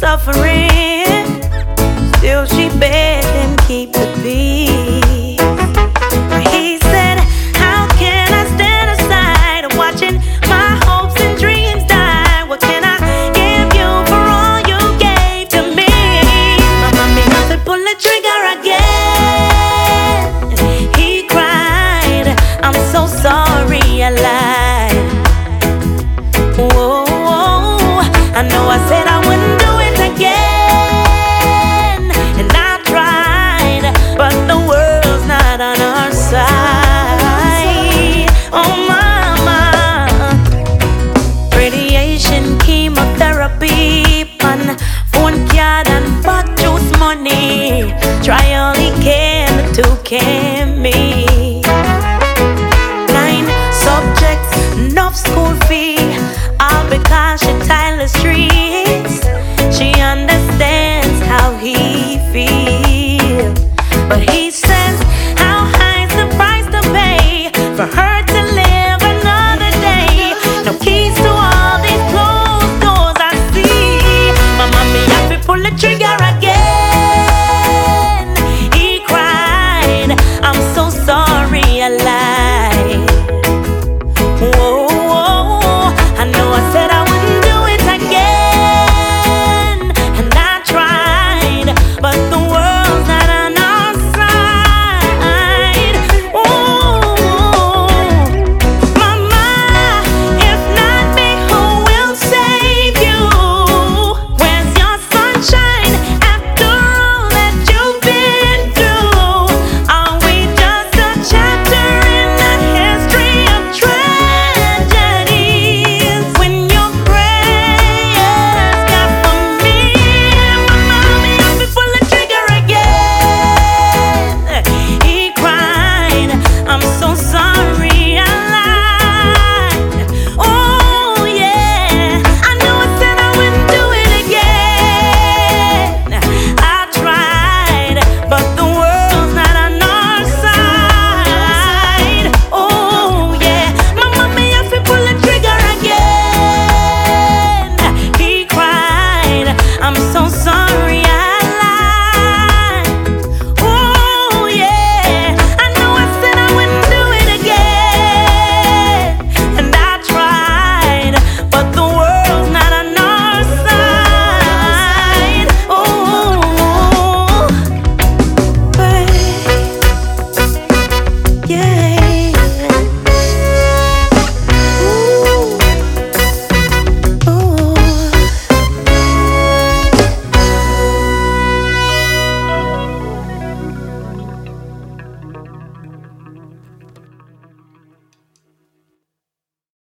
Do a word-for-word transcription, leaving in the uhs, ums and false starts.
suffering, still she begged him keep the peace. He said, how can I stand aside watching my hopes and dreams die? What can I give you for all you gave to me? My mommy must have pulled the trigger again. He cried, I'm so sorry I lied. Whoa, I know I said I wouldn't do it again, and I tried, but the world's not on our side. Oh mama, radiation, chemotherapy, pan, phone card and pot juice money. Try all he can to can me. Nine subjects, enough school fee, all because she tiled the streets. She understands how he feels, but he says, how high's the price to pay for her to live another day? No keys to all these closed doors I see. My mommy have to pull the trigger again. He cried, I'm so sorry I lied. Whoa, whoa, I know I said I wouldn't do it again, and I tried, but the world's not on our side. Ooh, mama, if not me, who will save you? Where's your sunshine after all that you've been through? Are we just a chapter in the history of tragedies? When your prayers got for me, my mommy had me pull the trigger again. He cried, I'm so sorry I lied. Oh yeah, I know I said I wouldn't do it again. I tried, but the world's not on our side. Oh yeah, my mommy have to pull the trigger again. He cried, I'm so sorry I lied. Oh yeah, I know I said I wouldn't do it again, and I tried, but the world's not on our side. Oh, babe, yeah.